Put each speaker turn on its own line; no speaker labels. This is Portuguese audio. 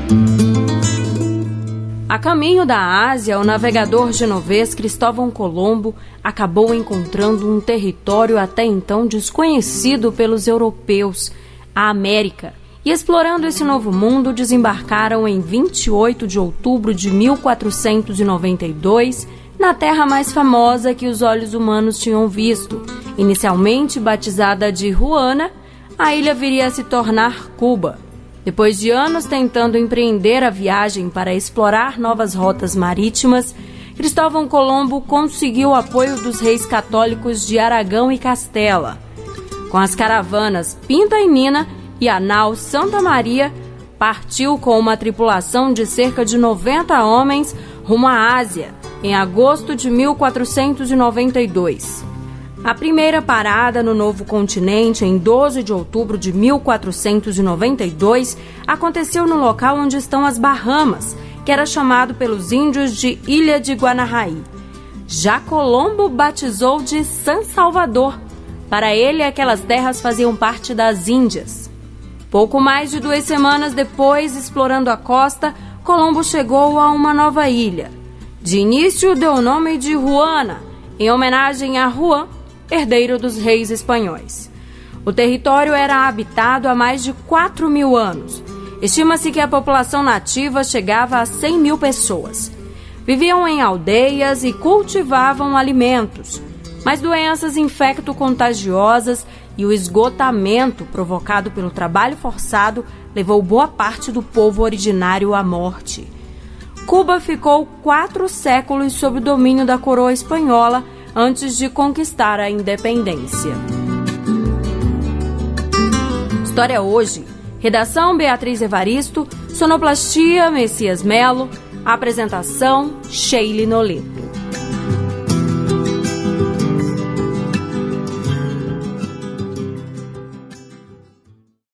A caminho da Ásia, o navegador genovês Cristóvão Colombo acabou encontrando um território até então desconhecido pelos europeus, a América. E explorando esse novo mundo, desembarcaram em 28 de outubro de 1492, na terra mais famosa que os olhos humanos tinham visto. Inicialmente batizada de Juana, a ilha viria a se tornar Cuba. Depois de anos tentando empreender a viagem para explorar novas rotas marítimas, Cristóvão Colombo conseguiu o apoio dos reis católicos de Aragão e Castela. Com as caravanas Pinta e Nina e a nau Santa Maria, partiu com uma tripulação de cerca de 90 homens rumo à Ásia, em agosto de 1492. A primeira parada no novo continente, em 12 de outubro de 1492, aconteceu no local onde estão as Bahamas, que era chamado pelos índios de Ilha de Guanahai. Já Colombo batizou de San Salvador. Para ele, aquelas terras faziam parte das Índias. Pouco mais de 2 semanas depois, explorando a costa, Colombo chegou a uma nova ilha. De início, deu o nome de Juana, em homenagem a Juan, herdeiro dos reis espanhóis. O território era habitado há mais de 4.000 anos. Estima-se que a população nativa chegava a 100.000 pessoas. Viviam em aldeias e cultivavam alimentos, mas doenças infecto-contagiosas e o esgotamento provocado pelo trabalho forçado levou boa parte do povo originário à morte. Cuba ficou 4 séculos sob o domínio da coroa espanhola antes de conquistar a independência. História Hoje. Redação Beatriz Evaristo, sonoplastia Messias Melo, apresentação Sheila Noleto.